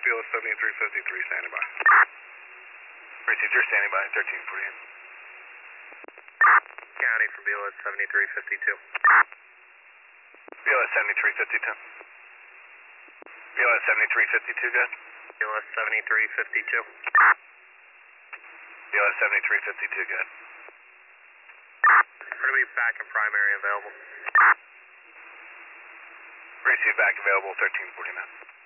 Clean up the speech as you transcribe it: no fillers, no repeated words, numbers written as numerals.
BLS 7353, standing by. Received, you're standing by, 1348. County from BLS 7352. BLS 7352. BLS 7352, good. BLS 7352. BLS 7352, good. We're going to be back in primary available. Received, back available, 1349.